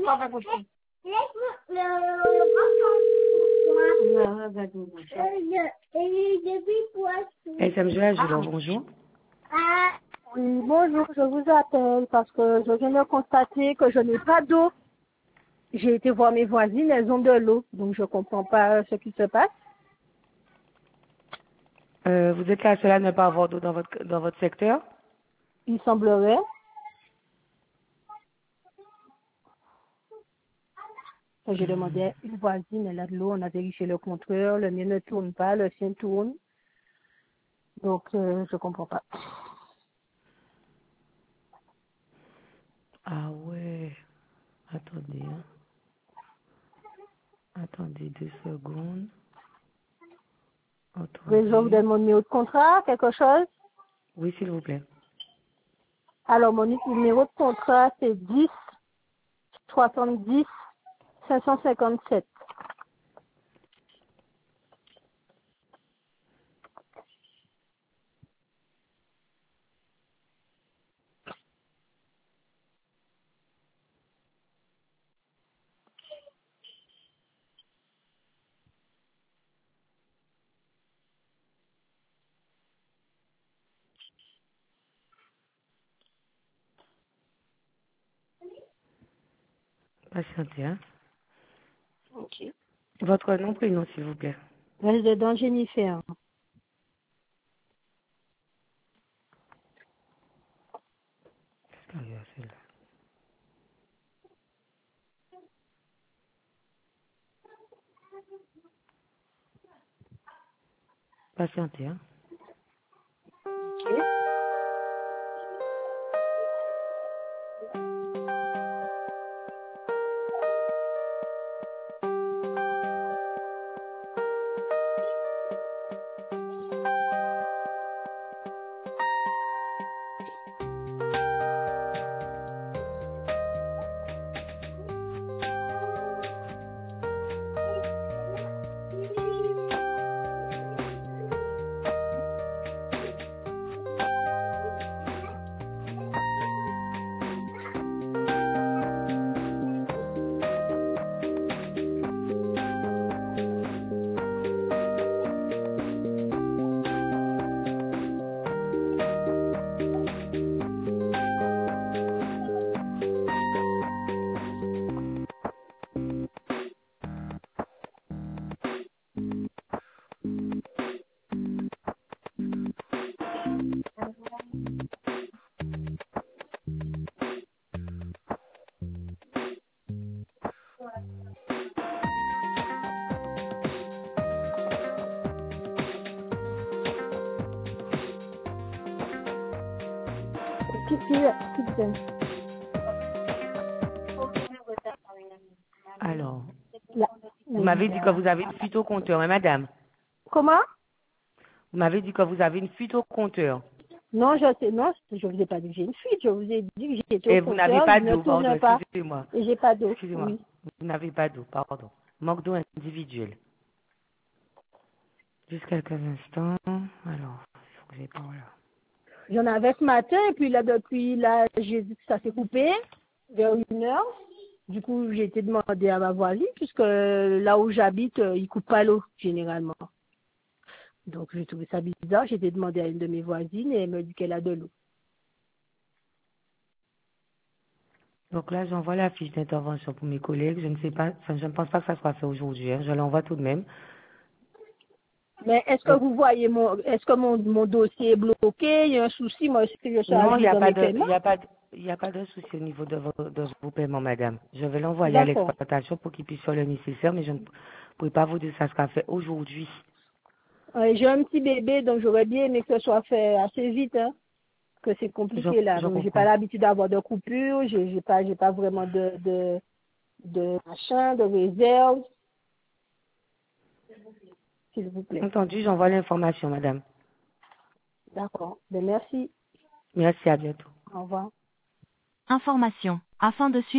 SM Joël, bonjour. Oui, bonjour, je vous appelle parce que je viens de constater que je n'ai pas d'eau. J'ai été voir mes voisines, elles ont de l'eau, donc je comprends pas ce qui se passe. Vous êtes la seule à ne pas avoir d'eau dans votre secteur? Il semblerait. J'ai demandé à une voisine, elle a de l'eau, on a vérifié le compteur, le mien ne tourne pas, le sien tourne. Donc, je comprends pas. Ah ouais. Attendez, hein. Attendez 2 secondes. Je vous Attendez. donne mon numéro de contrat, quelque chose. Oui, s'il vous plaît. Alors, mon numéro de contrat, c'est 10 70 557. Patientez, hein. Ok. Votre nom, prénom, s'il vous plaît. Reste dedans, Jennifer. Ah, il y a celle-là. Patientez, hein. Alors, vous m'avez dit que vous avez une fuite au compteur, hein, madame? Comment? Vous m'avez dit que vous avez une fuite au compteur. Non, je vous ai pas dit que j'ai une fuite. Je vous ai dit que j'étais au Et vous n'avez compteur, pas il ne d'eau, pardon, tourne pas. excusez-moi. Et j'ai pas d'eau. Excusez-moi. Oui. Vous n'avez pas d'eau, pardon. Manque d'eau individuelle. Juste quelques instants. Alors, il faut que j'aille par là. J'en avais ce matin, et puis là, depuis là, j'ai vu que ça s'est coupé vers 1 heure. Du coup, j'ai été demandé à ma voisine, puisque là où j'habite, ils coupent pas l'eau, généralement. Donc, j'ai trouvé ça bizarre. J'ai été demandé à une de mes voisines, et elle me dit qu'elle a de l'eau. Donc là, j'envoie la fiche d'intervention pour mes collègues. Je ne sais pas, enfin, je ne pense pas que ça sera fait aujourd'hui, hein. Je l'envoie tout de même. Mais est-ce que Donc, vous voyez est-ce que mon dossier est bloqué? Il y a un souci, moi, est-ce que je suis à non, il n'y jour a dans pas mes de, paiements? il y a pas de souci au niveau de vos paiements, madame. Je vais l'envoyer à D'accord. l'exploitation pour qu'ils puissent faire le nécessaire, mais je ne pourrai pas vous dire que ça sera fait aujourd'hui. J'ai un petit bébé, donc j'aurais bien aimé que ce soit fait assez vite, hein, que c'est compliqué là. Je Donc, j'ai pas comprends. l'habitude d'avoir de coupures, j'ai pas vraiment de machin, de réserve, s'il vous plaît. Entendu, j'envoie l'information, madame. D'accord. Ben, merci. Merci, à bientôt. Au revoir. Information. Afin de suivre